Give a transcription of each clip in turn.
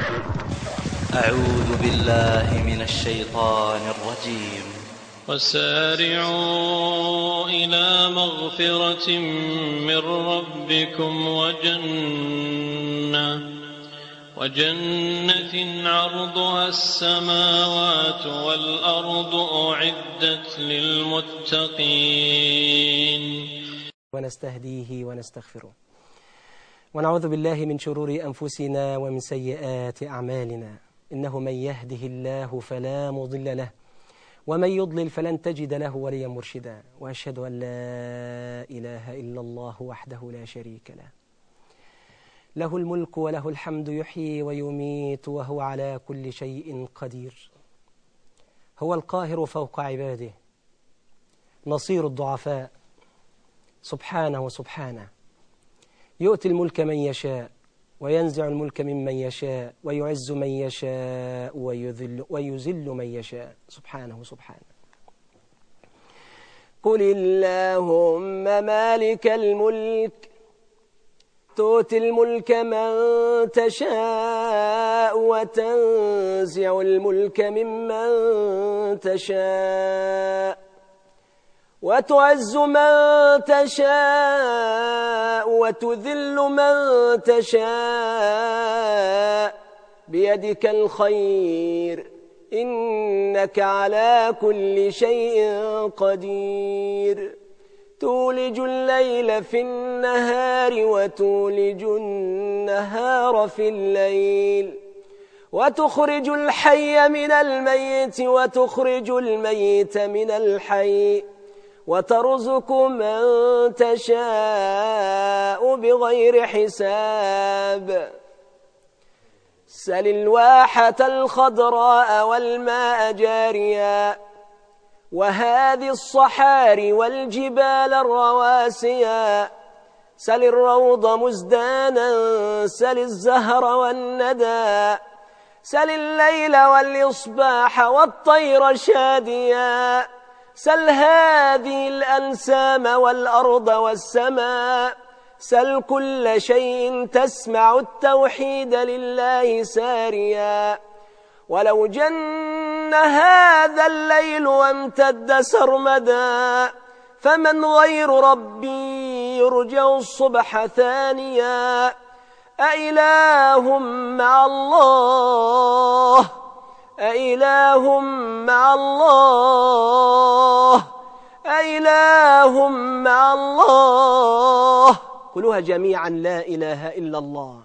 أعوذ بالله من الشيطان الرجيم. وسارعوا إلى مغفرة من ربكم وجنة عرضها السماوات والأرض أعدت للمتقين. ونستهديه ونستغفره ونعوذ بالله من شرور أنفسنا ومن سيئات أعمالنا، إنه من يهده الله فلا مضل له ومن يضلل فلن تجد له وليا مرشدا، وأشهد أن لا إله إلا الله وحده لا شريك له، له الملك وله الحمد، يحيي ويميت وهو على كل شيء قدير. هو القاهر فوق عباده، نصير الضعفاء، سبحانه وسبحانه، يؤتي الملك من يشاء وينزع الملك ممن يشاء ويعز من يشاء ويذل من يشاء، سبحانه وسبحانه. قل اللهم مالك الملك تؤتي الملك من تشاء وتنزع الملك ممن تشاء وتعز من تشاء وتذل من تشاء، بيدك الخير إنك على كل شيء قدير. تولج الليل في النهار وتولج النهار في الليل، وتخرج الحي من الميت وتخرج الميت من الحي، وترزق من تشاء بغير حساب. سل الواحة الخضراء والماء جاريا، وهذه الصحاري والجبال الرواسيا. سل الروض مزدانا، سل الزهر والندى، سل الليل والإصباح والطير شاديا. سل هذه الأنسام والأرض والسماء، سل كل شيء تسمع التوحيد لله ساريا. ولو جن هذا الليل وامتد سرمدا، فمن غير ربي يرجع الصبح ثانيا. أإله مع الله، أإله مع الله، أإله مع الله. قلوها جميعا: لا إله إلا الله.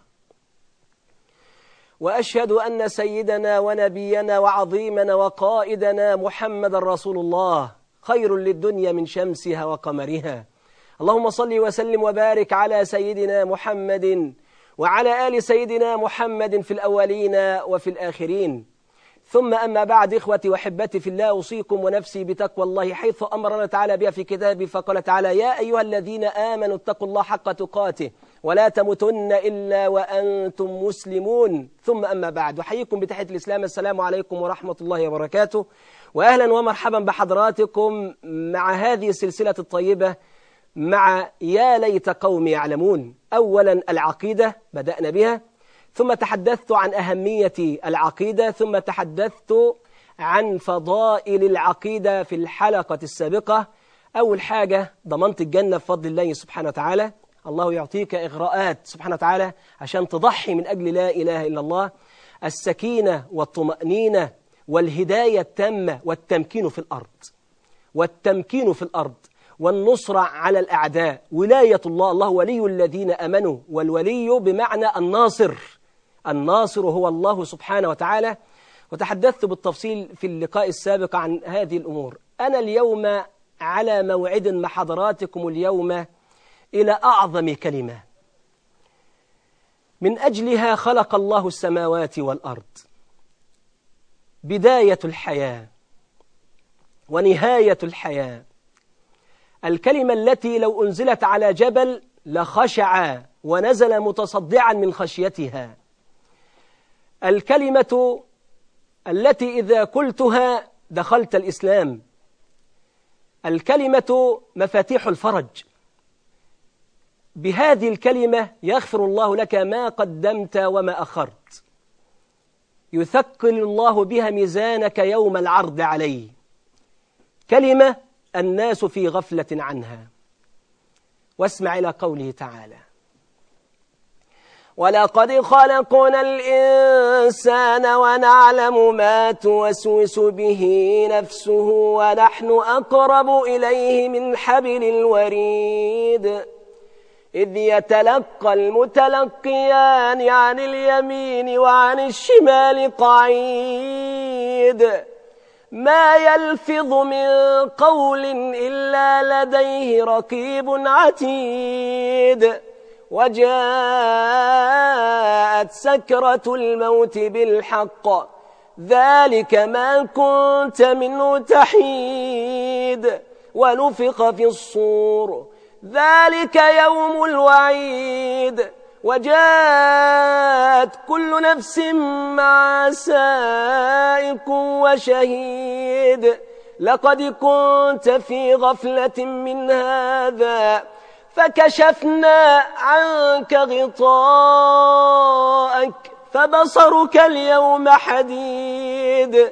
وأشهد أن سيدنا ونبينا وعظيمنا وقائدنا محمد رسول الله، خير للدنيا من شمسها وقمرها. اللهم صل وسلم وبارك على سيدنا محمد وعلى آل سيدنا محمد في الأولين وفي الآخرين. ثم أما بعد، إخوتي وحبتي في الله، أوصيكم ونفسي بتقوى الله، حيث أمرنا تعالى بها في كتابه، فقال تعالى: يا أيها الذين آمنوا اتقوا الله حق تقاته ولا تموتن إلا وأنتم مسلمون. ثم أما بعد، أحييكم بتحية الإسلام، السلام عليكم ورحمة الله وبركاته، وأهلا ومرحبا بحضراتكم مع هذه السلسلة الطيبة مع يا ليت قومي يعلمون. أولا العقيدة بدأنا بها، ثم تحدثت عن أهمية العقيدة، ثم تحدثت عن فضائل العقيدة في الحلقة السابقة. أول حاجة ضمنت الجنة بفضل الله سبحانه وتعالى. الله يعطيك إغراءات سبحانه وتعالى عشان تضحي من أجل لا إله إلا الله. السكينة والطمأنينة والهداية التامة والتمكين في الأرض، والتمكين في الأرض والنصرة على الأعداء. ولاية الله، الله ولي الذين أمنوا، والولي بمعنى الناصر، الناصر هو الله سبحانه وتعالى. وتحدثت بالتفصيل في اللقاء السابق عن هذه الأمور. أنا اليوم على موعد مع حضراتكم اليوم إلى أعظم كلمة من أجلها خلق الله السماوات والأرض، بداية الحياة ونهاية الحياة. الكلمة التي لو أنزلت على جبل لخشع ونزل متصدعا من خشيتها. الكلمة التي إذا قلتها دخلت الإسلام. الكلمة مفاتيح الفرج. بهذه الكلمة يغفر الله لك ما قدمت وما أخرت. يثقل الله بها ميزانك يوم العرض عليه. كلمة الناس في غفلة عنها. واسمع إلى قوله تعالى: ولقد خلقنا الإنسان ونعلم ما توسوس به نفسه ونحن أقرب إليه من حبل الوريد إذ يتلقى المتلقيان عن اليمين وعن الشمال قعيد ما يلفظ من قول إلا لديه رقيب عتيد وجاءت سكرة الموت بالحق ذلك ما كنت منه تحيد ونفخ في الصور ذلك يوم الوعيد وجاءت كل نفس مع سائق وشهيد لقد كنت في غفلة من هذا فكشفنا عنك غطاءك فبصرك اليوم حديد.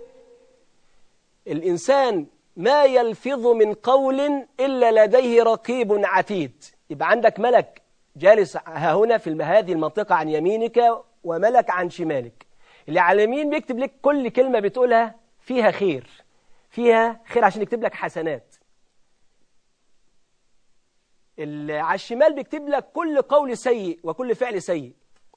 الإنسان ما يلفظ من قول إلا لديه رقيب عتيد. يبقى عندك ملك جالس هنا في هذه المنطقة عن يمينك وملك عن شمالك. اللي على اليمين بيكتب لك كل كلمة بتقولها فيها خير، فيها خير عشان يكتب لك حسنات. اللي على الشمال بيكتب لك كل قول سيء وكل فعل سيء.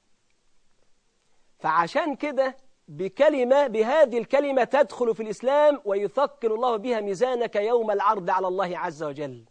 فعشان كده بهذه الكلمة تدخل في الإسلام ويثقل الله بها ميزانك يوم العرض على الله عز وجل.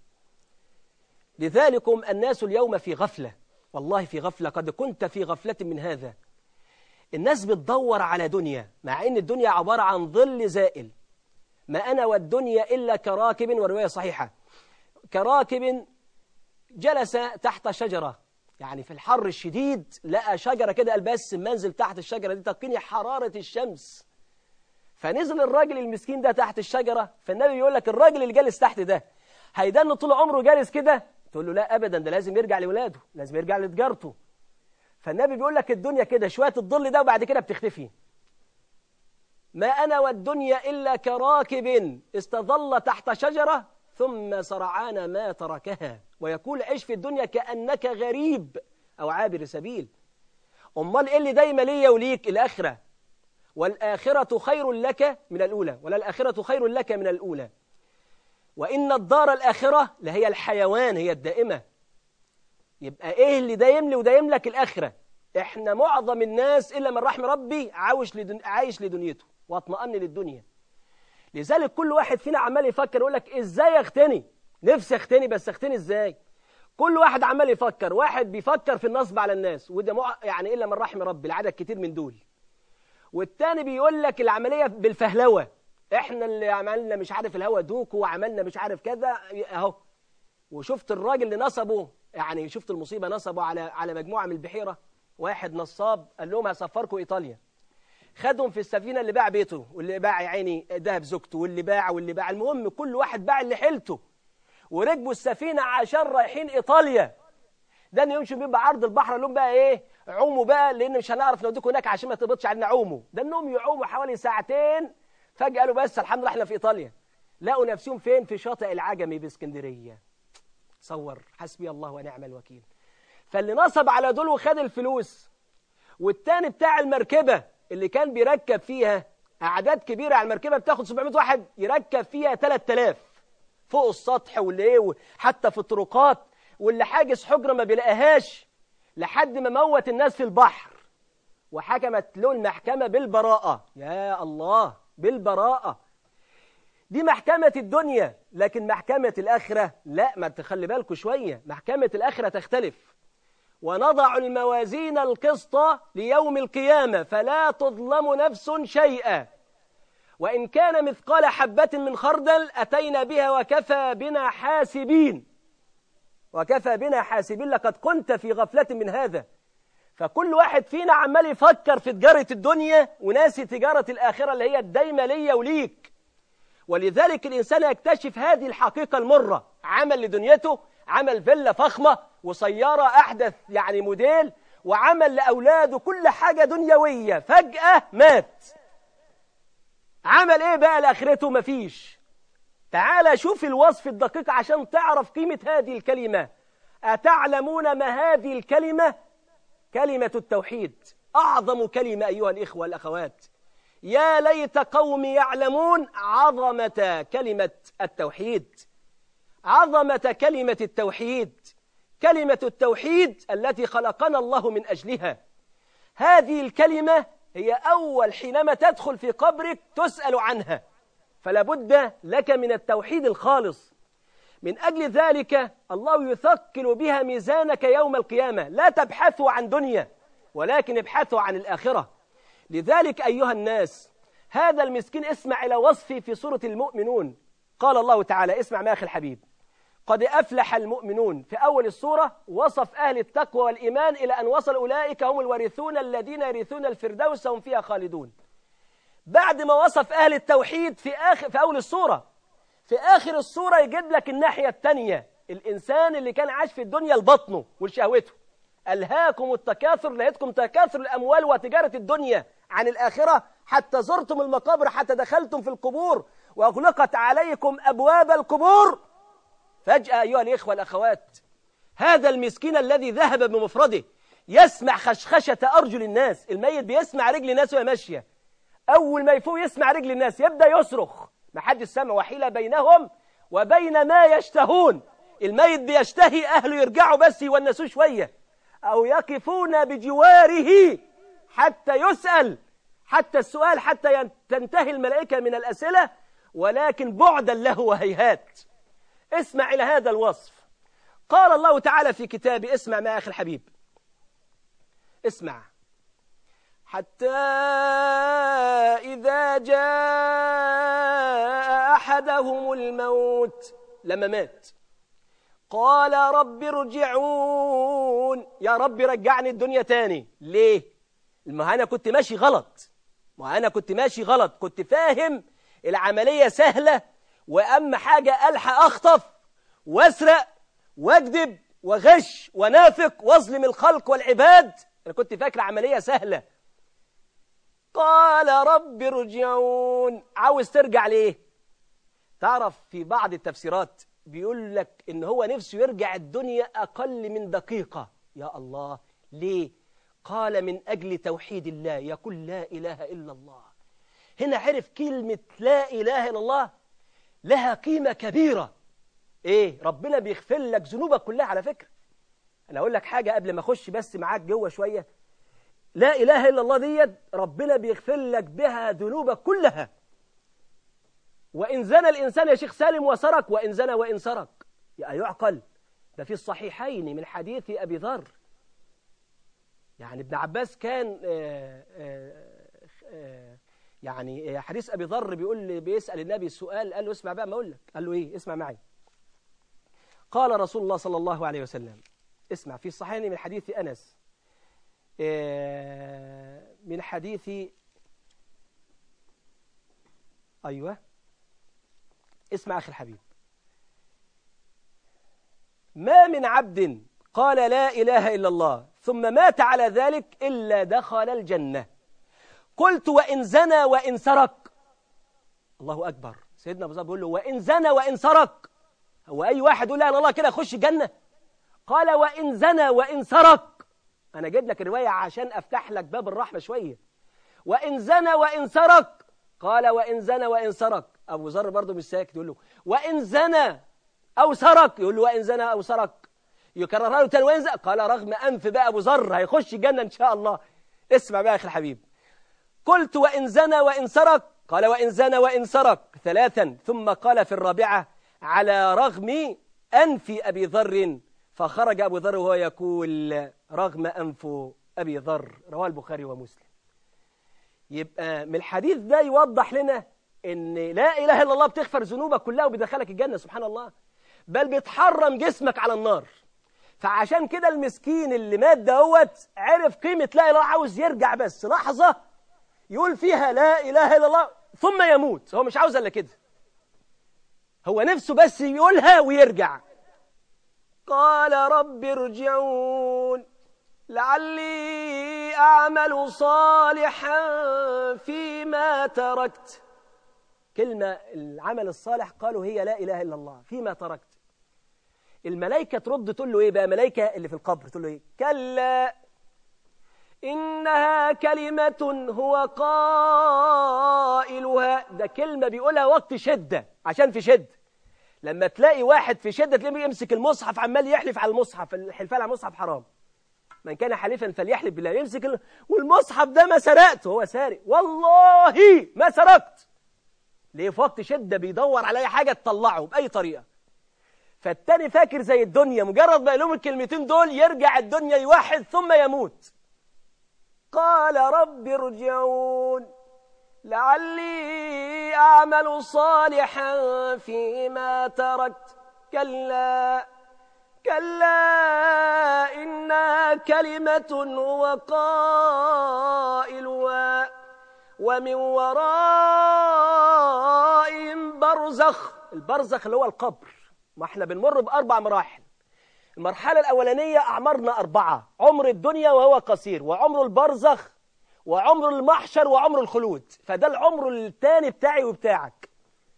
لذلكم الناس اليوم في غفلة، والله في غفلة، قد كنت في غفلة من هذا. الناس بتدور على دنيا مع أن الدنيا عبارة عن ظل زائل. ما أنا والدنيا إلا كراكب، ورواية صحيحة، كراكب جلس تحت شجرة، يعني في الحر الشديد لقى شجرة كده، قال بس منزل تحت الشجرة دي تقيني حرارة الشمس. فنزل الراجل المسكين ده تحت الشجرة. فالنبي بيقول لك الراجل اللي جالس تحت ده هيدن طول عمره جالس كده؟ تقول له لا أبدا، ده لازم يرجع لولاده، لازم يرجع لتجارته. فالنبي بيقول لك الدنيا كده شوية الظل ده وبعد كده بتختفي. ما أنا والدنيا إلا كراكب استظل تحت شجرة ثم سرعان ما تركها، ويقول عيش في الدنيا كأنك غريب أو عابر سبيل. أمال إيه اللي دايما ليا وليك؟ الآخرة. والآخرة خير لك من الأولى، ولا الآخرة خير لك من الأولى. وإن الدار الآخرة لهي الحيوان، هي الدائمة. يبقى إيه اللي دايم لي ودايم لك؟ الآخرة. إحنا معظم الناس إلا من رحم ربي عايش لدنيته واطمئن للدنيا. لذلك كل واحد فينا عمال يفكر يقول لك إزاي أختني؟ نفسي أختني، بس أختني إزاي؟ كل واحد عمال يفكر. واحد بيفكر في النصب على الناس، وده يعني إلا من رحم ربي، العدد كتير من دول. والتاني بيقول لك العملية بالفهلوة، إحنا اللي عملنا مش عارف الهوا دوكو وعملنا مش عارف كذا أهو. وشفت الراجل اللي نصبه، يعني شفت المصيبة، نصبوا على مجموعة من البحيرة. واحد نصاب قال لهم هسفركم إيطاليا، خدهم في السفينة، اللي باع بيته واللي باع عيني ذهب زوجته واللي باع المهم كل واحد باع اللي حيلته، وركبوا السفينة عشان رايحين إيطاليا. ده إن يمشوا بيه بعرض البحر، قال لهم بقى إيه؟ عوموا بقى، لأن مش هنعرف نوديكم هناك عشان ما تهبطش علينا. عوموا. ده إنهم يعوموا حوالي ساعتين، فجأة قالوا بس الحمد لله إحنا في إيطاليا. لقوا نفسهم فين؟ في شاطئ العجمي باسكندرية. تصور، حسبي الله ونعم الوكيل. فاللي نصب على دول وخد الفلوس، والتاني بتاع المركبة اللي كان بيركب فيها أعداد كبيرة على المركبة بتاخد 700 واحد، يركب فيها 3000 فوق السطح، واللي إيه حتى في الطرقات، واللي حاجز حجرة ما بيلاقيهاش، لحد ما موت الناس في البحر. وحكمت له المحكمة بالبراءة. يا الله، بالبراءة. دي محكمة الدنيا، لكن محكمة الآخرة لا، ما تخلي بالكوا شوية. محكمة الآخرة تختلف. ونضع الموازين القسط ليوم القيامة فلا تظلم نفس شيئا وإن كان مثقال حبة من خردل أتينا بها وكفى بنا حاسبين. وكفى بنا حاسبين. لقد كنت في غفلة من هذا. فكل واحد فينا عمال يفكر في تجارة الدنيا وناسي تجارة الآخرة اللي هي الدايمة ليا وليك. ولذلك الإنسان يكتشف هذه الحقيقة المرة. عمل لدنيته، عمل فيلا فخمة وسيارة أحدث يعني موديل، وعمل لأولاده كل حاجة دنيوية، فجأة مات. عمل إيه بقى لآخرته؟ مفيش. تعال شوف الوصف الدقيق عشان تعرف قيمة هذه الكلمة. أتعلمون ما هذه الكلمة؟ كلمة التوحيد، أعظم كلمة أيها الإخوة والأخوات. يا ليت قومي يعلمون عظمة كلمة التوحيد، عظمة كلمة التوحيد، كلمة التوحيد التي خلقنا الله من أجلها. هذه الكلمة هي أول حينما تدخل في قبرك تسأل عنها، فلا بد لك من التوحيد الخالص. من أجل ذلك الله يثقل بها ميزانك يوم القيامة. لا تبحثوا عن دنيا ولكن ابحثوا عن الآخرة. لذلك أيها الناس، هذا المسكين اسمع إلى وصفه في سورة المؤمنون. قال الله تعالى، اسمع ما أخي الحبيب، قد أفلح المؤمنون. في أول السورة وصف أهل التقوى والإيمان إلى أن وصل أولئك هم الوارثون الذين يرثون الفردوس هم فيها خالدون. بعد ما وصف أهل التوحيد في أول السورة، في آخر السورة يجيب لك الناحية الثانية، الإنسان اللي كان عاش في الدنيا لبطنه ولشهوته. ألهاكم التكاثر، لهتكم تكاثر الأموال وتجارة الدنيا عن الآخرة حتى زرتم المقابر، حتى دخلتم في القبور وأغلقت عليكم أبواب القبور. فجأة أيها الإخوة والأخوات، هذا المسكين الذي ذهب بمفرده يسمع خشخشة أرجل الناس. الميت بيسمع رجل الناس وهي ماشية، أول ما يفوق يسمع رجل الناس يبدأ يصرخ، ما حد سمع، وحيل بينهم وبين ما يشتهون. الميت بيشتهي، أهله يرجعوا بس يونسوه شوية، أو يقفون بجواره حتى يسأل، حتى السؤال، حتى تنتهي الملائكة من الأسئلة، ولكن بعدا له وهيهات. اسمع إلى هذا الوصف. قال الله تعالى في كتابه، اسمع ما أخي الحبيب، اسمع، حتى إذا جاء أحدهم الموت، لما مات، قال رب ارجعون، يا رب رجعني الدنيا تاني. ليه؟ ما أنا كنت ماشي غلط، كنت فاهم العملية سهلة، وأما حاجة ألحق أخطف وأسرق وأكذب وغش ونافق وأظلم الخلق والعباد. أنا كنت فاكر عملية سهلة. قال رب ارجعون، عاوز ترجع ليه؟ تعرف في بعض التفسيرات بيقول لك إن هو نفسه يرجع الدنيا أقل من دقيقة. يا الله، ليه؟ قال من أجل توحيد الله، يقول لا إله إلا الله. هنا عرف كلمة لا إله إلا الله لها قيمة كبيرة. إيه؟ ربنا بيغفر لك ذنوبك كلها. على فكرة أنا أقول لك حاجة قبل ما أخش بس معاك جوه شوية. لا إله إلا الله ديت ربنا بيغفر لك بها ذنوبك كلها. وإن زنى الإنسان يا شيخ سالم وسرق، وإن زنى وإن سرق، يعقل؟ ده في الصحيحين من حديث أبي ذر. يعني ابن عباس كان يعني حديث أبي ذر بيسأل النبي السؤال، قال له اسمع بقى ما أقول لك. قال له إيه؟ اسمع معي. قال رسول الله صلى الله عليه وسلم، اسمع، في الصحيحين من حديث أنس، من حديث، أيوة، اسمع أخي الحبيب، ما من عبد قال لا إله إلا الله ثم مات على ذلك إلا دخل الجنة. قلت وإن زنى وإن سرق. الله أكبر. سيدنا أبو ذر بيقول له وإن زنى وإن سرق. هو أي واحد يقول لا إله إلا الله كده يخش الجنة؟ قال وإن زنى وإن سرق. أنا جايب لك الرواية عشان أفتح لك باب الرحمة شوية. وإن زنى وإن سرق. قال وإن زنى وإن سرق. أبو ذر برضه مش ساكت، يقول له وإن زنى أو سرق. يقول له وإن زنى أو سرق. يكررها له تاني وإن زنى. قال رغم أنف بقى أبو ذر هيخش الجنة إن شاء الله. اسمع بقى يا أخي الحبيب. قلت وإن زنى وإن سرق. قال وإن زنى وإن سرق 3، ثم قال في الرابعة على رغم أنف أبي ذر، فخرج أبو ذر وهو يقول رغم أنف أبي ذر. رواه البخاري ومسلم. يبقى من الحديث ده يوضح لنا إن لا إله إلا الله بتغفر ذنوبك كلها وبيدخلك الجنة. سبحان الله. بل بتحرم جسمك على النار. فعشان كده المسكين اللي مات دوت عرف قيمة لا إله إلا الله، عاوز يرجع بس لحظة يقول فيها لا إله إلا الله ثم يموت. هو مش عاوز إلا كده، هو نفسه بس يقولها ويرجع. قال رب ارجعون. لعلي أعمل صالحا فيما تركت. كلمة العمل الصالح قالوا هي لا إله إلا الله فيما تركت. الملائكة ترد تقول له إيه بقى؟ ملائكة اللي في القبر تقول له إيه؟ كلا إنها كلمة هو قائلها. ده كلمة بيقولها وقت شدة، عشان في شدة. لما تلاقي واحد في شدة تلاقيه يمسك المصحف عمال يحلف على المصحف. الحلفان على المصحف حرام. من كان حليفا فليحلف بالله. يمسك والمصحف ده ما سرقته، هو سارق والله ما سرقت. ليه؟ في وقت شدة بيدور على أي حاجة تطلعه بأي طريقة. فالتاني فاكر زي الدنيا، مجرد ما يقولهم الكلمتين دول يرجع الدنيا يوحد ثم يموت. قال رب ارجعون لعلي أعمل صالحا فيما تركت. كلا إنها كلمة هو قائلها ومن ورائهم برزخ. البرزخ اللي هو القبر. ما احنا بنمر بأربع مراحل. المرحلة الأولانية أعمارنا 4: عمر الدنيا وهو قصير، وعمر البرزخ، وعمر المحشر، وعمر الخلود. فده العمر الثاني بتاعي وبتاعك.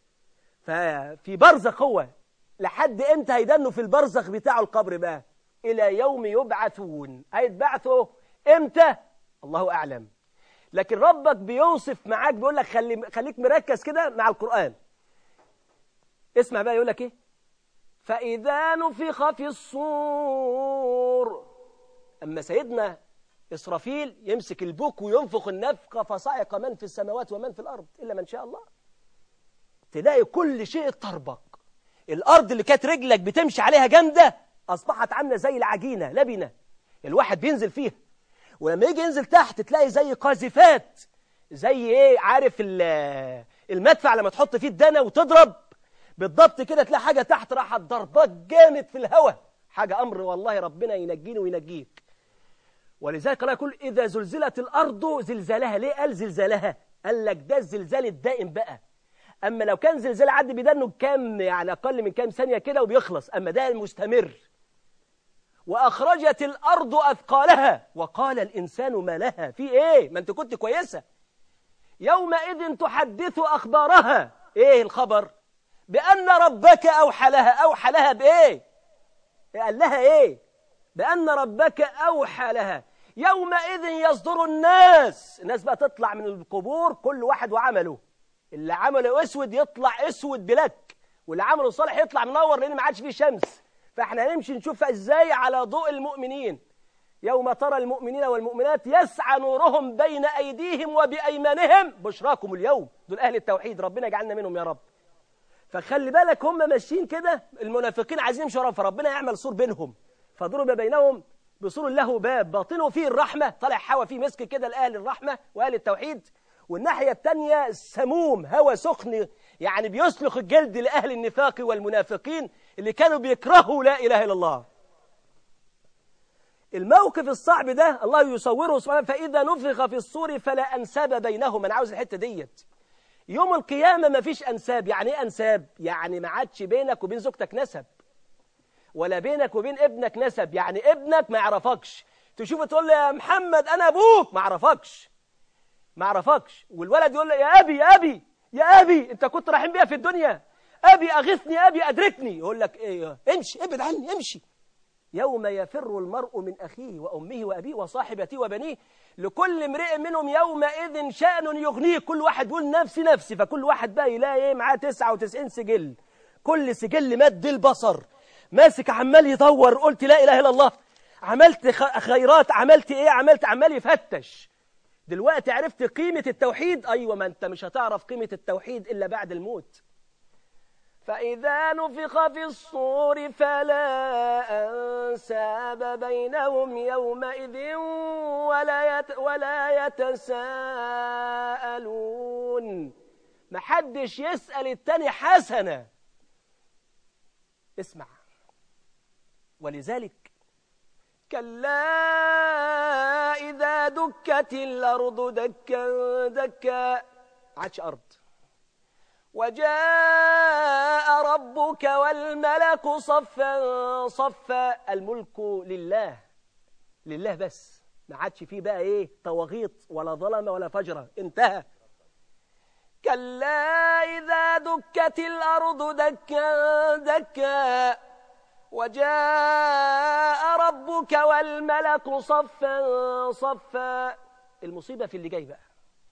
ففي برزخ هو لحد امتى هيدنوا في البرزخ بتاعه القبر بقى؟ إلى يوم يبعثون. هيتبعثوا امتى؟ الله أعلم. لكن ربك بيوصف معاك، بيقول لك خليك مركز كده مع القرآن. اسمع بقى يقول لك ايه؟ فإذا نفخ في الصور. أما سيدنا إسرافيل يمسك البوك وينفخ النفخة فصعق من في السماوات ومن في الأرض إلا من شاء الله. تلاقي كل شيء طربك. الأرض اللي كانت رجلك بتمشي عليها جامدة أصبحت عاملة زي العجينة لبنة الواحد بينزل فيها. ولما يجي ينزل تحت تلاقي زي قاذفات، زي ايه، عارف المدفع لما تحط فيه الدنة وتضرب بالضبط كده، تلاقي حاجة تحت راحت ضربات جامد في الهواء. حاجة أمر والله ربنا ينجيني وينجيك. ولذلك الله يقول إذا زلزلت الأرض زلزالها. ليه قال زلزالها؟ قال لك ده الزلزال الدائم بقى. أما لو كان زلزال عدي بدنه كام، يعني أقل من كام ثانية كده وبيخلص، أما ده المستمر. وأخرجت الأرض أثقالها وقال الإنسان ما لها. في إيه؟ ما أنت كنت كويسة. يومئذ تحدث أخبارها. إيه الخبر؟ بأن ربك أوحى لها. أوحى لها بإيه؟ قال لها إيه؟ بأن ربك أوحى لها. يومئذ يصدر الناس بقى تطلع من القبور كل واحد وعمله. اللي عمله أسود يطلع أسود بلك، واللي عمله صالح يطلع منور لأن ما عادش فيه شمس. فإحنا هنمشي نشوف إزاي على ضوء المؤمنين. يوم ترى المؤمنين والمؤمنات يسعى نورهم بين أيديهم وبأيمانهم بشراكم اليوم. دول أهل التوحيد، ربنا يجعلنا منهم يا رب. فخلي بالك هم ماشيين كده، المنافقين عايزين يمشوا ورا، فربنا يعمل سور بينهم. فضرب بينهم بسور له باب باطنه فيه الرحمة. طلع حوا فيه مسك كده لأهل الرحمة وأهل التوحيد، والناحية التانية سموم، هوا سخن يعني بيسلخ الجلد لأهل النفاق والمنافقين اللي كانوا بيكرهوا لا إله إلا الله. الموقف الصعب ده الله يصوره سبحانه. فإذا نفخ في الصور فلا أنساب بينهم. أنا عاوز الحتة ديت. يوم القيامة ما فيش أنساب. يعني إيه أنساب؟ يعني ما عادش بينك وبين زوجتك نسب، ولا بينك وبين ابنك نسب. يعني ابنك ما يعرفكش، تشوفه تقول له يا محمد أنا أبوك، ما عرفكش. والولد يقول له يا أبي يا أبي يا أبي، أنت كنت رايحين بيها في الدنيا، أبي أغثني أبي أدركني. يقول لك إيه؟ امشي، ابعد عني، امشي. يوم يفر المرء من أخيه وأمه وأبيه وصاحبته وبنيه لكل امرئ منهم يومئذ شأن يغنيه. كل واحد يقول نفسي نفسي. فكل واحد بقى يلاقي ايه معاه 99 سجل، كل سجل مد البصر، ماسك عمال يدور. قلت لا إله إلا الله، عملت خيرات، عملت ايه، عمال يفتش. دلوقتي عرفت قيمة التوحيد؟ أيوة، ما أنت مش هتعرف قيمة التوحيد إلا بعد الموت. فإذا نفخ في الصور فلا أنساب بينهم يومئذ ولا يتساءلون. محدش يسأل التاني حسنة. اسمع. ولذلك كلا إذا دكت الأرض دكا دكا، عادش أرض. وجاء ربك والملك صفا صفا. الملك لله، لله بس، ما عادش فيه بقى ايه طواغيط ولا ظلمة ولا فجرة، انتهى. كلا إذا دكت الأرض دكا دكا وجاء ربك والملك صفا صفا. المصيبة في اللي جاي بقى،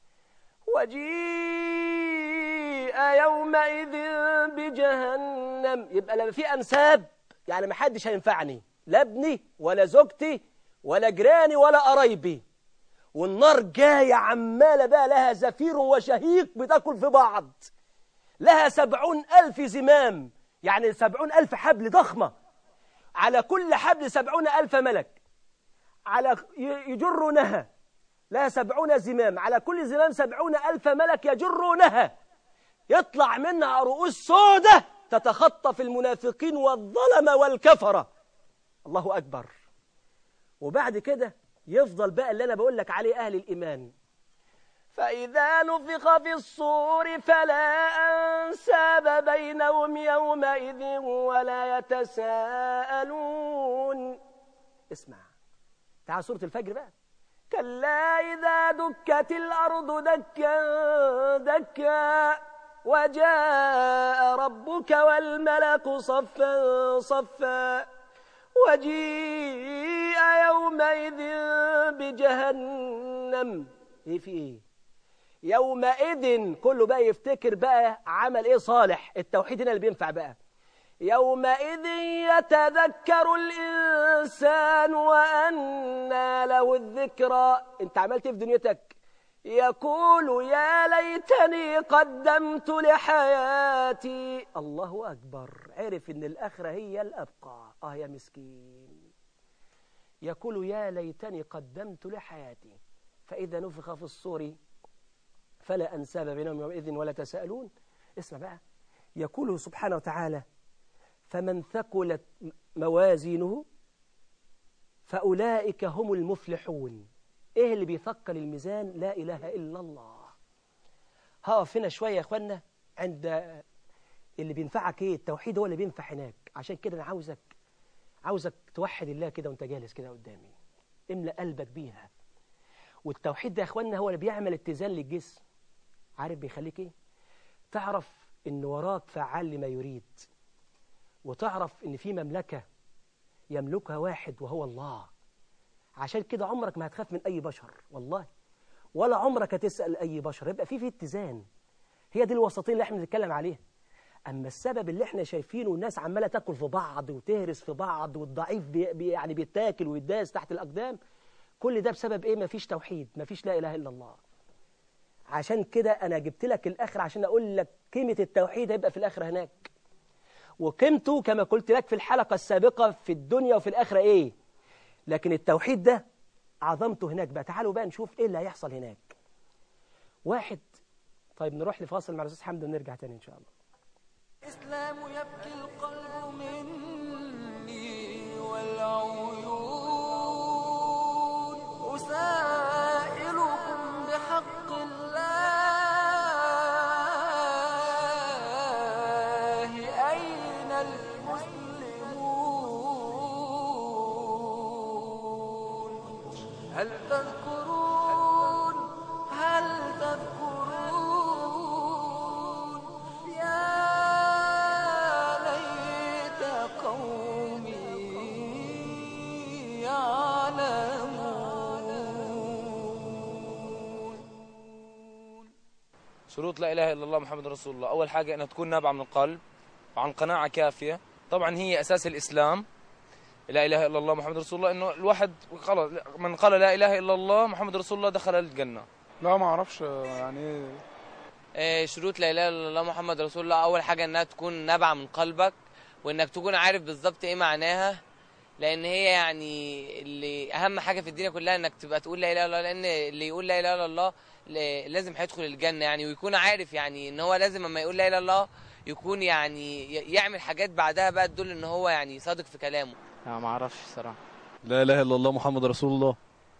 وجيء يومئذ بجهنم. يبقى لما في أنساب يعني ما حدش هينفعني، لا ابني ولا زوجتي ولا جيراني ولا قرايبي، والنار جاية عمالة بقى لها زفير وشهيق بتاكل في بعض، لها 70,000 زمام، يعني 70,000 حبل ضخمة، على كل حبل 70,000 ملك على يجرونها، لها 70 زمام، على كل زمام 70,000 ملك يجرونها، يطلع منها رؤوس سودة تتخطف المنافقين والظلمة والكفرة. الله أكبر. وبعد كده يفضل بقى اللي أنا بقول لك عليه أهل الإيمان، فإذا نفخ في الصور فلا أنساب بينهم يومئذ ولا يتساءلون. اسمع، تعال سورة الفجر بقى. كلا إذا دكت الأرض دكا دكا وجاء ربك والملك صفا صفا وجيء يومئذ بجهنم. ايه في ايه؟ يومئذ كله بقى يفتكر بقى عمل ايه صالح، التوحيد هنا اللي بينفع بقى. يومئذ يتذكر الإنسان وأنى له الذكرى. انت عملت ايه في دنيتك؟ يقول يا ليتني قدمت لحياتي. الله أكبر، عرف ان الآخرة هي الأبقى. يا مسكين. يقول يا ليتني قدمت لحياتي. فإذا نفخ في الصور فلا أنساب بينهم يومئذ ولا تساءلون. اسمع بقى، يقول سبحانه وتعالى فمن ثقلت موازينه فأولئك هم المفلحون. ايه اللي بيثقل الميزان؟ لا إله إلا الله. هقف هنا شوية يا اخوانا عند اللي بينفعك ايه. التوحيد هو اللي بينفع هناك. عشان كده انا عاوزك توحد الله كده وانت جالس كده قدامي، املأ قلبك بيها. والتوحيد ده يا اخوانا هو اللي بيعمل اتزان للجسم. عارف بيخليك ايه؟ تعرف ان وراك فعال لما يريد، وتعرف ان في مملكة يملكها واحد وهو الله. عشان كده عمرك ما هتخاف من اي بشر والله، ولا عمرك هتسأل اي بشر. يبقى في اتزان. هي دي الوسطين اللي احنا بنتكلم عليها. اما السبب اللي احنا شايفينه الناس عمالة تاكل في بعض وتهرس في بعض، والضعيف يعني بيتاكل ويداس تحت الاقدام، كل ده بسبب ايه؟ مفيش توحيد، مفيش لا اله الا الله. عشان كده انا جبت لك الاخر عشان اقول لك قيمة التوحيد هيبقى في الاخرة هناك، وقيمته كما قلت لك في الحلقة السابقة في الدنيا وفي الآخرة إيه. لكن التوحيد ده عظمته هناك بقى. تعالوا بقى نشوف إيه اللي هيحصل هناك. واحد، طيب نروح لفاصل مع الأستاذ حمد ونرجع تاني إن شاء الله. الإسلام يبكي القلب مني والعيون أسائلكم بحق الله أين المسلمون؟ هل تذكرون يا ليت قومي يعلمون. شروط لا إله إلا الله محمد رسول الله. أول حاجة أنها تكون نابعة من القلب وعن قناعة كافية. طبعا هي أساس الإسلام لا إله إلا الله محمد رسول الله. إنه الواحد خلاص من قال لا إله إلا الله محمد رسول الله دخل الجنة. لا ما أعرفش يعني شروط لا إله إلا الله محمد رسول الله. أول حاجة إنها تكون نابعة من قلبك، وإنك تكون عارف بالظبط إيه معناها، لأن هي يعني اللي أهم حاجة في الدنيا كلها إنك تبقى تقول لا إله إلا الله، لأن اللي يقول لا إله إلا الله لازم هيدخل الجنة يعني، ويكون عارف يعني إن هو لازم لما يقول لا إله إلا الله يكون يعني يعمل حاجات بعدها بقى تدل إن هو يعني صادق في كلامه. ما أعرفش الصراحة. لا إله إلا الله محمد رسول الله.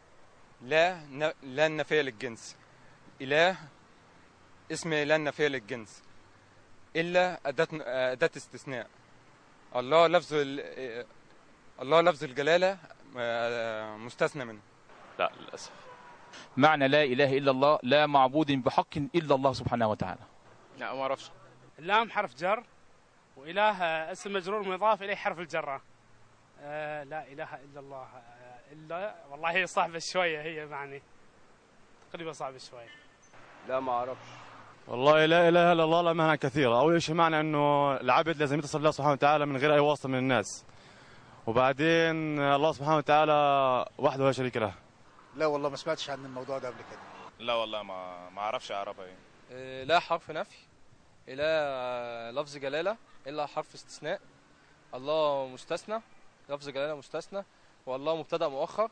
لا النفي للجنس. إله اسم لا النفي للجنس إلا أداة استثناء. الله لفظ الجلالة مستثنى منه. لا للأسف. معنى لا إله إلا الله لا معبود بحق إلا الله سبحانه وتعالى. لا ما اعرفش. اللام حرف جر، وإله اسم مجرور مضاف إليه حرف الجرة. لا إله إلا الله. إلا والله هي صعبة شوية، هي معني تقريبا صعبة شوية. لا ما اعرفش. والله لا اله الا الله لها معنى كثيره. اول شيء معنى انه العبد لازم يتصل الله سبحانه وتعالى من غير اي واسطه من الناس، وبعدين الله سبحانه وتعالى وحده لا شريك له. لا والله ما سمعتش عن الموضوع ده قبل كده. لا والله ما اعرفش اعربها ايه. لا حرف نفي، لا لفظ جلاله، الا حرف استثناء. الله مستثنى، لفظ جلاله مستثنى، والله مبتدا مؤخر.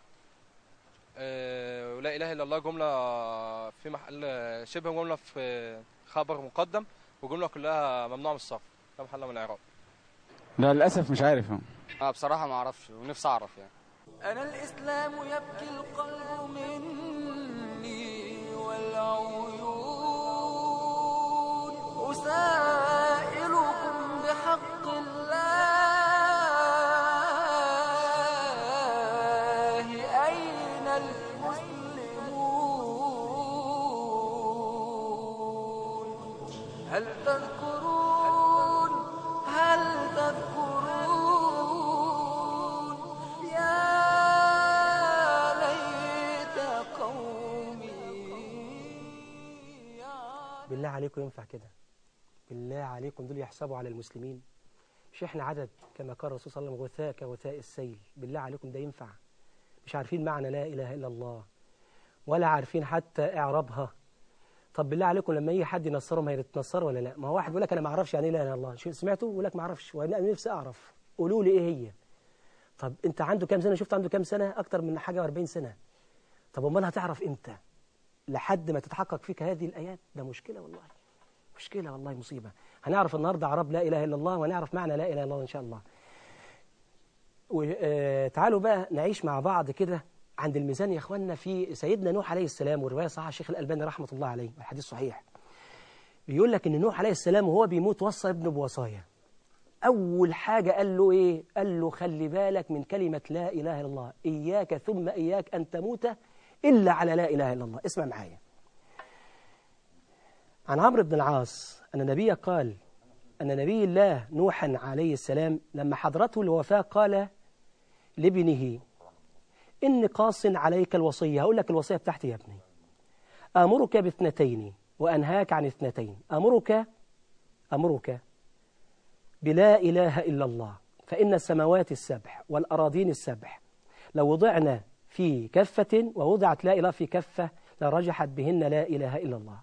ولا اله الا الله جمله في محل شبه جمله في خبر مقدم، وجمله كلها ممنوعه من الصرف لا محل من الاعراب. لا للاسف مش عارف. بصراحه ما اعرفش ونفسي اعرف يعني. أنا الإسلام يبكي القلب مني والعيون، أسائلكم بحق الله أين المسلمون؟ هل تذكرون يا ليت قومي. بالله عليكم ينفع كده؟ بالله عليكم دول يحسبوا على المسلمين؟ مش احنا عدد كما قال الرسول صلى الله عليه وسلم غثاء كغثاء السيل؟ بالله عليكم ده ينفع؟ مش عارفين معنى لا إله إلا الله ولا عارفين حتى إعرابها. طب بالله عليكم لما يجي حد ينصرهم هيتنصروا ولا لا؟ ما هو واحد يقول لك أنا ما أعرفش يعني إيه لا إله إلا الله، سمعتوا؟ يقول لك ما أعرفش وأنا نفسي أعرف، قولوا لي إيه هي. طب أنت عنده كام سنة؟ شفت عنده كام سنة؟ أكتر من حاجة و40 سنة. طب أمال هتعرف إمتى؟ لحد ما تتحقق فيك هذه الآيات؟ ده مشكلة والله، مشكلة والله، مصيبة. هنعرف النهاردة أعراب لا إله إلا الله، وهنعرف معنى لا إله إلا الله إن شاء الله. تعالوا بقى نعيش مع بعض كده عند الميزان يا إخواننا في سيدنا نوح عليه السلام، والرواية صحيحة الشيخ الألباني رحمة الله عليه، والحديث صحيح. بيقول لك إن نوح عليه السلام وهو بيموت وصى ابنه بوصايا. أول حاجة قال له إيه؟ قال له خلي بالك من كلمة لا إله إلا الله، إياك ثم إياك أن تموت إلا على لا إله إلا الله. اسمع معايا. عن عمرو بن العاص أن النبي قال أن نبي الله نوحا عليه السلام لما حضرته الوفاة قال لابنه إني قاص عليك الوصية. هقول لك الوصية بتاعتي يا ابني. أمرك باثنتين وأنهاك عن اثنتين. أمرك بلا إله إلا الله، فإن السماوات السبع والأراضين السبع لو وضعنا في كفة ووضعت لا إله في كفة لرجحت بهن لا إله إلا الله.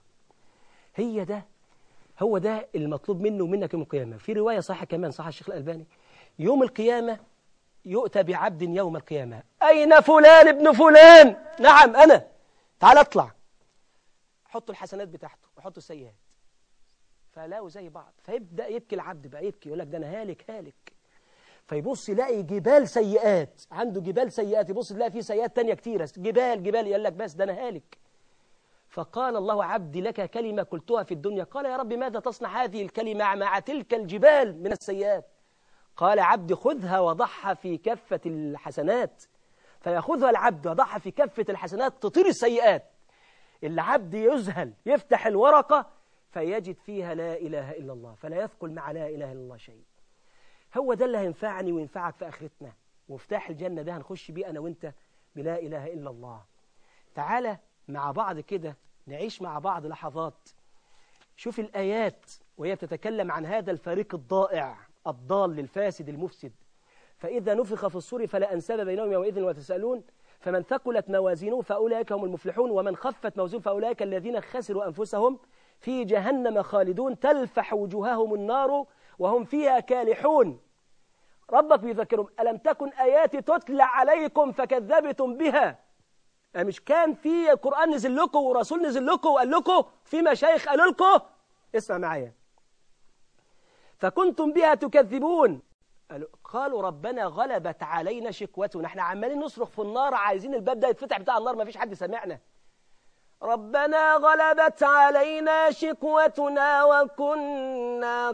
هو ده المطلوب منه ومنك يوم القيامة. في رواية صحيحة كمان صحيح الشيخ الألباني، يوم القيامة يؤتى بعبد يوم القيامة، أين فلان ابن فلان؟ نعم أنا، تعال اطلع. حطوا الحسنات بتاعته وحطوا السيئات، فلاقوا زي بعض، فيبدأ يبكي العبد بقى، يبكي يقول لك ده أنا هالك. فيبص يلاقي جبال سيئات، عنده جبال سيئات، يبص يلاقي فيه سيئات تانية كتيرة، جبال يقول لك بس ده أنا هالك. فقال الله عبدي لك كلمة قلتها في الدنيا. قال يا رب ماذا تصنع هذه الكلمة مع تلك الجبال من السيئات؟ قال عبدي خذها وضعها في كفة الحسنات. فيأخذها العبد وضعها في كفة الحسنات تطير السيئات. العبد يذهل يفتح الورقة فيجد فيها لا إله إلا الله، فلا يثقل مع لا إله إلا الله شيء. هو ده اللي هينفعني وينفعك في آخرتنا، ومفتاح الجنة ده هنخش بيه أنا وإنت بلا إله إلا الله. تعالى مع بعض كده نعيش مع بعض لحظات. شوف الآيات وهي بتتكلم عن هذا الفريق الضائع الضال الفاسد المفسد. فإذا نفخ في الصور فلا أنساب بينهم يومئذ وتسألون فمن ثقلت موازينه فأولئك هم المفلحون ومن خفت موازينه فأولئك الذين خسروا أنفسهم في جهنم خالدون تلفح وجوههم النار وهم فيها كالحون. ربك بيذكرهم ألم تكن آياتي تتلى عليكم فكذبتم بها. مش كان في قرآن نزل لكم ورسول نزل لكم وقال لكم في مشايخ قالوا لكم؟ اسمع معايا. فكنتم بها تكذبون. قالوا ربنا غلبت علينا شكوتنا. احنا عمالين نصرخ في النار عايزين الباب ده يتفتح بتاع النار، ما فيش حد سمعنا. ربنا غلبت علينا شكوتنا وكنا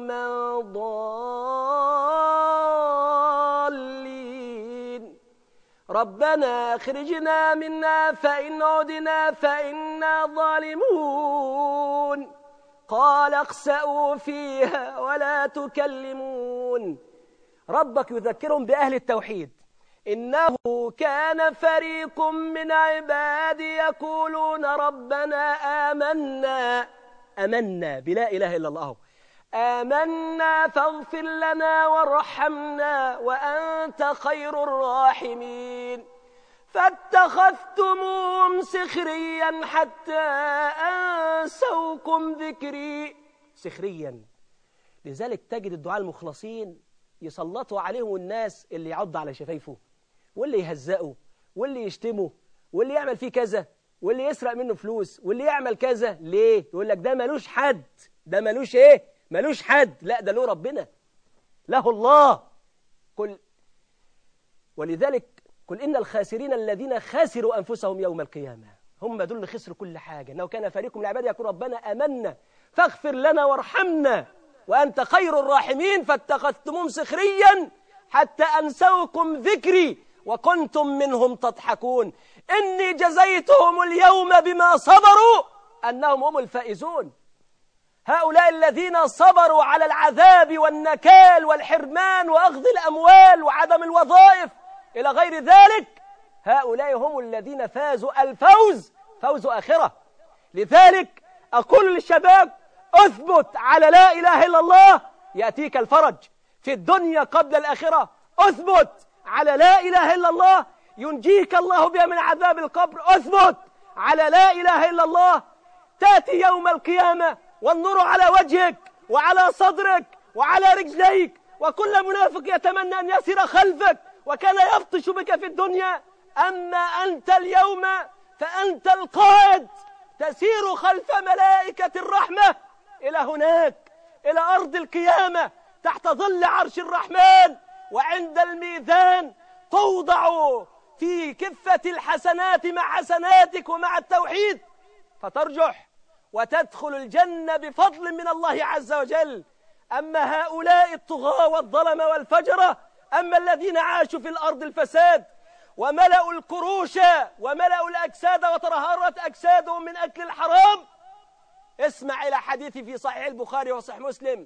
قوما ضالين. ربنا اخرجنا منا فإن عدنا فإنا ظالمون قال اخسأوا فيها ولا تكلمون. ربك يذكرهم بأهل التوحيد إنه كان فريق من عبادي يقولون ربنا آمنا بلا إله إلا الله، آمنا فاغفر لنا وارحمنا وأنت خير الراحمين فاتخذتموهم سخريا حتى أنسوكم ذكري. سخريا، لذلك تجد الدعاء المخلصين يسلطوا عليهم الناس اللي يعض على شفايفه واللي يهزقه واللي يشتمه واللي يعمل فيه كذا واللي يسرق منه فلوس واللي يعمل كذا. ليه؟ يقول لك ده ملوش حد، ده ملوش ايه؟ ملوش حد. لا، ده له ربنا، له الله. ولذلك قل إن الخاسرين الذين خسروا أنفسهم يوم القيامة، هم دول اللي خسروا كل حاجة. إنه كان فريق من العباد يقول ربنا آمنا فاغفر لنا وارحمنا وأنت خير الراحمين فاتخذتموهم سخريا حتى أنسوكم ذكري وكنتم منهم تضحكون إني جزيتهم اليوم بما صبروا أنهم هم الفائزون. هؤلاء الذين صبروا على العذاب والنكال والحرمان وأخذ الأموال وعدم الوظائف إلى غير ذلك، هؤلاء هم الذين فازوا الفوز فوز آخرة. لذلك أقول للشباب أثبت على لا إله إلا الله يأتيك الفرج في الدنيا قبل الآخرة. أثبت على لا إله إلا الله ينجيك الله بها من عذاب القبر. أثبت على لا إله إلا الله تأتي يوم القيامة والنور على وجهك وعلى صدرك وعلى رجليك، وكل منافق يتمنى أن يسير خلفك وكان يبطش بك في الدنيا. أما أنت اليوم فأنت القائد، تسير خلف ملائكة الرحمة إلى هناك، إلى أرض القيامة تحت ظل عرش الرحمن. وعند الميزان توضع في كفة الحسنات مع حسناتك ومع التوحيد فترجح وتدخل الجنة بفضل من الله عز وجل. أما هؤلاء الطغاة والظلمة والفجرة، أما الذين عاشوا في الأرض الفساد وملأوا الكروش وملأوا الأجساد وترهرت أجسادهم من أكل الحرام، اسمع إلى حديث في صحيح البخاري وصحيح مسلم.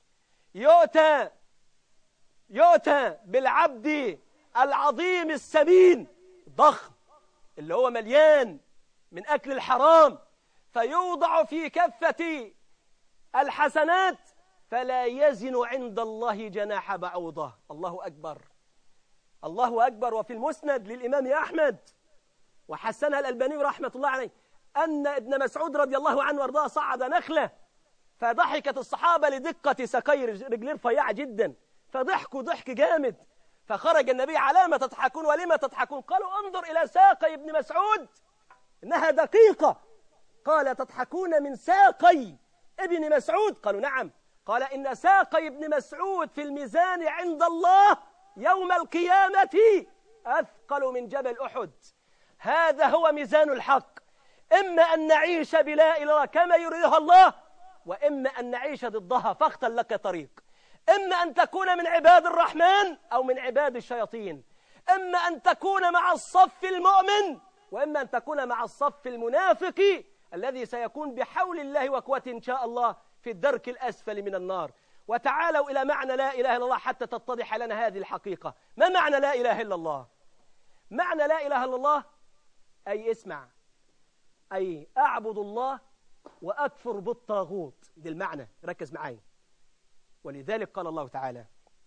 يؤتى بالعبد العظيم السمين ضخم اللي هو مليان من أكل الحرام، فيوضع في كفة الحسنات فلا يزن عند الله جناح بعوضة. الله أكبر، الله أكبر. وفي المسند للإمام أحمد وحسنها الألباني رحمة الله عليه أن ابن مسعود رضي الله عنه وارضاه صعد نخلة فضحكت الصحابة لدقة ساقي رجليه رفيعة جدا، فضحكوا ضحك جامد، فخرج النبي على ما تضحكون ولما تضحكون؟ قالوا انظر إلى ساقي ابن مسعود إنها دقيقة. قال تضحكون من ساقي ابن مسعود؟ قالوا نعم. قال إن ساقي ابن مسعود في الميزان عند الله يوم القيامة أثقل من جبل أحد. هذا هو ميزان الحق، إما أن نعيش بلا إله إلا الله كما يريدها الله، وإما أن نعيش ضدها فاختر لك طريق. إما أن تكون من عباد الرحمن أو من عباد الشياطين، إما أن تكون مع الصف المؤمن وإما أن تكون مع الصف المنافق الذي سيكون بحول الله وقوته إن شاء الله في الدرك الأسفل من النار. وتعالوا إلى معنى لا إله إلا الله حتى تتضح لنا هذه الحقيقة. ما معنى لا إله إلا الله؟ معنى لا إله إلا الله أي اسمع، أي أعبد الله وأكفر بالطاغوت. دي المعنى، ركز معي. ولذلك قال الله تعالى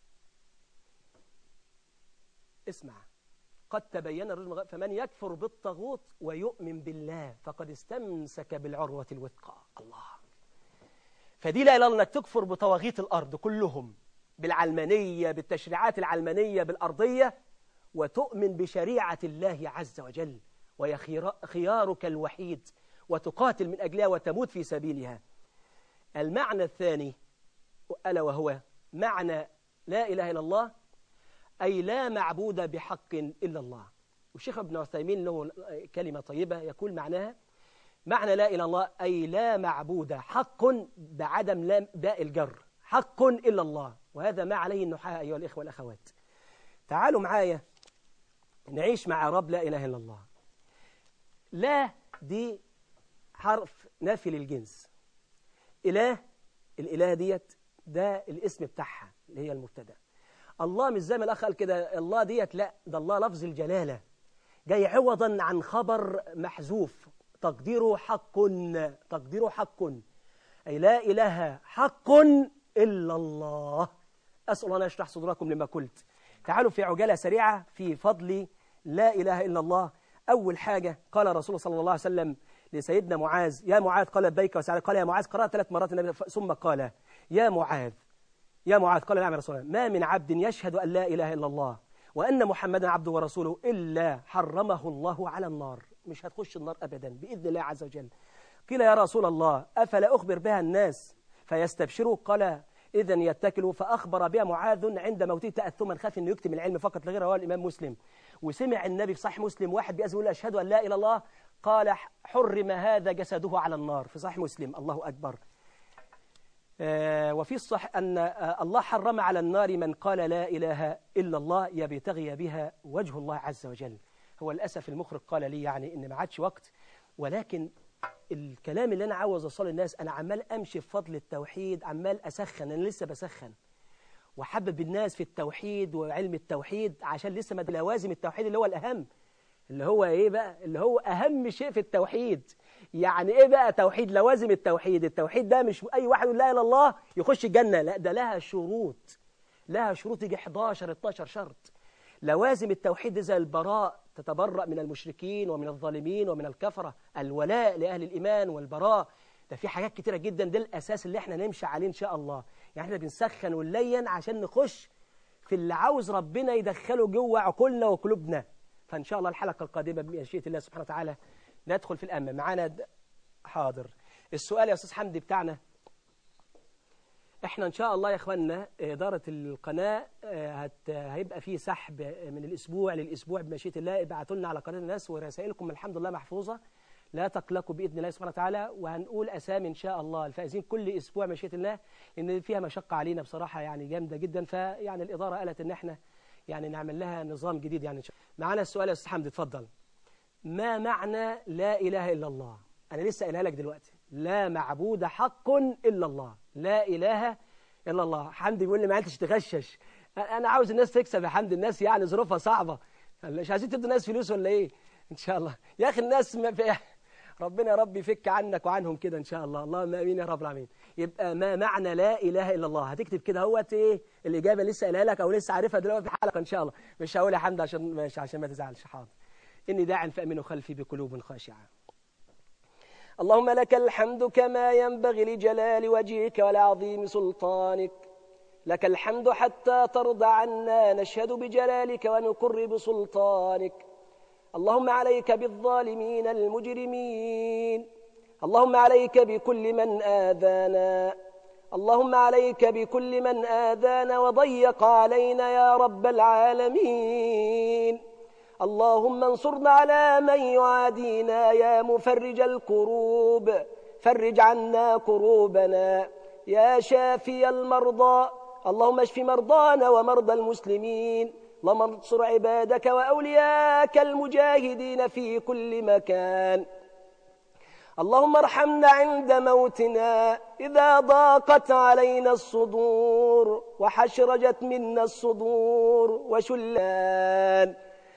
اسمع قد تبين الرشد فمن يكفر بالطاغوت ويؤمن بالله فقد استمسك بالعروة الوثقى. الله. فدي لا إله إلا أنك تكفر بطواغيت الأرض كلهم، بالعلمانية، بالتشريعات العلمانية، بالأرضية، وتؤمن بشريعة الله عز وجل وهي خيارك الوحيد، وتقاتل من أجلها وتموت في سبيلها. المعنى الثاني ألا وهو معنى لا إله إلا الله أي لا معبود بحق إلا الله. والشيخ ابن عثيمين له كلمة طيبة يقول معناها معنى لا إله إلا الله أي لا معبود حق بعدم لام باء الجر حق إلا الله. وهذا ما عليه النحاة أيها الإخوة والأخوات. تعالوا معايا نعيش مع رب لا إله إلا الله. لا دي حرف نافي للجنس. الإله ديت ده الاسم بتاعها اللي هي المبتدا. الله مش زي ما الأخ قال كده الله ديت، لا ده الله لفظ الجلالة جاي عوضا عن خبر محذوف تقديره حق. تقديره حق أي لا إله حق إلا الله. أسأل الله أن يشرح صدوركم لما قلت. تعالوا في عجالة سريعة في فضل لا إله إلا الله. أول حاجة قال رسول صلى الله عليه وسلم لسيدنا معاذ: يا معاذ، قال لبيك وسعديك. قال يا معاذ، قرأ 3 مرات النبي ثم قال: يا معاذ، يا معاذ. قال: نعم يا رسول الله. ما من عبد يشهد أن لا إله إلا الله وأن محمدا عبده ورسوله إلا حرمه الله على النار. مش هتخش النار أبدا بإذن الله عز وجل. قيل: يا رسول الله أفلا أخبر بها الناس فيستبشروا؟ قال: إذن يتكلوا. فأخبر بها معاذ عند موته تأثما، خاف أنه يكتم العلم فقط لغيره. رواه الإمام مسلم. وسمع النبي في صحيح مسلم واحد بيأذن يقول: أشهد أن لا إله إلا الله، قال: حرم هذا جسده على النار. في صحيح مسلم. الله أكبر. وفي الصح أن الله حرم على النار من قال لا إله إلا الله يبتغي بها وجه الله عز وجل. هو للأسف المخرج قال لي يعني إن ما عادش وقت، ولكن الكلام اللي أنا عاوز أوصله للناس، أنا عمال أمشي في فضل التوحيد، عمال أسخن، أنا لسه بسخن وحبب الناس في التوحيد وعلم التوحيد عشان لسه ما لوازم التوحيد اللي هو الأهم، اللي هو إيه بقى؟ اللي هو أهم شيء في التوحيد. يعني إيه بقى توحيد؟ لوازم التوحيد. التوحيد ده مش أي واحد يقول لا إله إلا الله يخش الجنة، لا ده لها شروط، لها شروط يجي 11 12 شرط. لوازم التوحيد زي البراء، تتبرأ من المشركين ومن الظالمين ومن الكفرة، الولاء لأهل الإيمان والبراء. ده في حاجات كتيرة جدا، ده الأساس اللي احنا نمشي عليه إن شاء الله. يعني احنا بنسخن ونلين عشان نخش في اللي عاوز ربنا يدخله جوه عقولنا وقلوبنا. فإن شاء الله الحلقة القادمة بمشيئة الله سبحانه وتعالى ندخل في الأمة. معانا حاضر السؤال يا أستاذ حمدي بتاعنا. احنا ان شاء الله يا اخواننا اداره القناه هيبقى فيه سحب من الاسبوع للاسبوع بمشيئه الله. ابعتوا لنا على قناه الناس ورسائلكم الحمد لله محفوظه، لا تقلقوا باذن الله سبحانه وتعالى. وهنقول اسامي ان شاء الله الفائزين كل اسبوع مشيئه الله، ان فيها مشقه علينا بصراحه يعني جامده جدا. فيعني الاداره قالت ان احنا يعني نعمل لها نظام جديد يعني ان شاء الله. معانا السؤال يا استاذ حمدي اتفضل. ما معنى لا اله الا الله؟ انا لسه قايلها لك دلوقتي. لا معبود حق الا الله، لا إله إلا الله. حمدي بيقول لي ما عادش تغشش. أنا عاوز الناس تكسب يا حمدي، الناس يعني ظروفها صعبة، مش عايزين تدوا الناس فلوس ولا إيه؟ إن شاء الله يا أخي الناس ما في ربنا يا رب يفك عنك وعنهم كده إن شاء الله. اللهم آمين يا رب العالمين. يبقى ما معنى لا إله إلا الله؟ هتكتب كده اهوت إيه الإجابة لسه قايلها لك أو لسه عارفها دلوقتي في الحلقة إن شاء الله. مش هقول يا حمدي عشان ما تزعلش. حاضر. إني داع فأمنوا خلفي بقلوب خاشعة. اللهم لك الحمد كما ينبغي لجلال وجهك ولعظيم سلطانك. لك الحمد حتى ترضى عنا نشهد بجلالك ونقر بسلطانك. اللهم عليك بالظالمين المجرمين. اللهم عليك بكل من آذانا. اللهم عليك بكل من آذانا وضيق علينا يا رب العالمين. اللهم انصرنا على من يعادينا يا مفرج الكروب، فرج عنا كروبنا يا شافي المرضى. اللهم اشف مرضانا ومرضى المسلمين. اللهم انصر عبادك وأولياك المجاهدين في كل مكان. اللهم ارحمنا عند موتنا إذا ضاقت علينا الصدور وحشرجت منا الصدور وشلان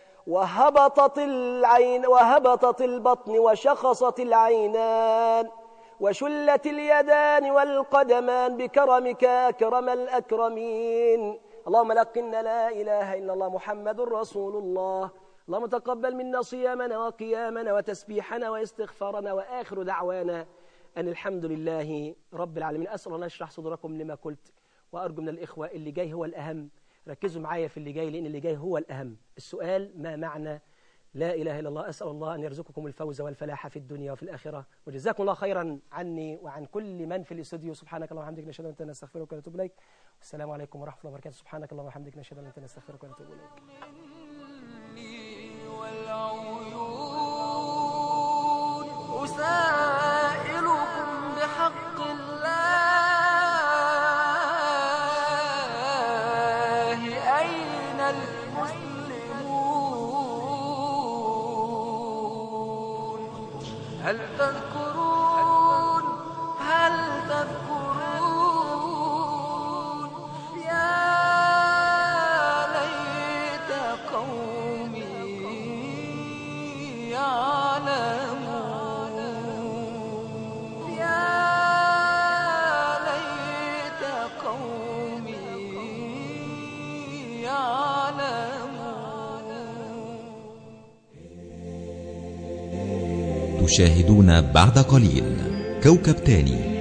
وهبطت البطن وشخصت العينان وشلت اليدان والقدمان بكرمك أكرم الأكرمين. اللهم لقنا لا إله إلا الله محمد رسول الله. اللهم تقبل منا صيامنا وقيامنا وتسبيحنا واستغفارنا وآخر دعوانا أن الحمد لله رب العالمين. أسأل الله يشرح صدوركم لما قلت، وأرجو من الإخوة اللي جاي هو الأهم، ركزوا معايا في اللي جاي لأن اللي جاي هو الأهم. السؤال ما معنى لا إله إلا الله؟ أسأل الله أن يرزقكم الفوز والفلاح في الدنيا وفي الآخرة، وجزاكم الله خيرا عني وعن كل من في الاستوديو. سبحانك اللهم وبحمدك نشهد أن لا إله إلا أنت نستغفرك ونتوب إليك. والسلام عليكم ورحمة الله وبركاته. سبحانك اللهم وبحمدك نشهد أن لا إله إلا أنت نستغفرك ونتوب إليك. أسائلكم بحق الله أين المسلمون؟ هل تذكرون يا ليت قومي يعلمون يا ليت قومي يعلمون. تشاهدون بعد قليل كوكب تاني